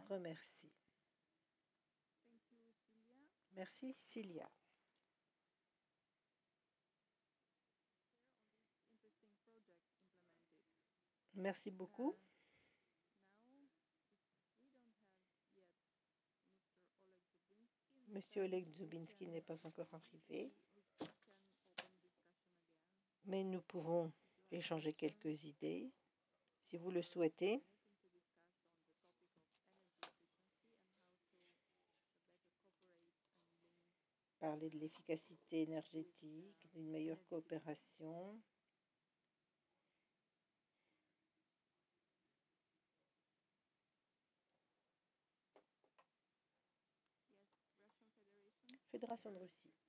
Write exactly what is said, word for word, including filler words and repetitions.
remercie. Merci, Cilia. Merci beaucoup. Monsieur Oleg Zubinski n'est pas encore arrivé, mais nous pouvons échanger quelques idées, si vous le souhaitez. Parler de l'efficacité énergétique, d'une meilleure coopération. Fédération de Russie.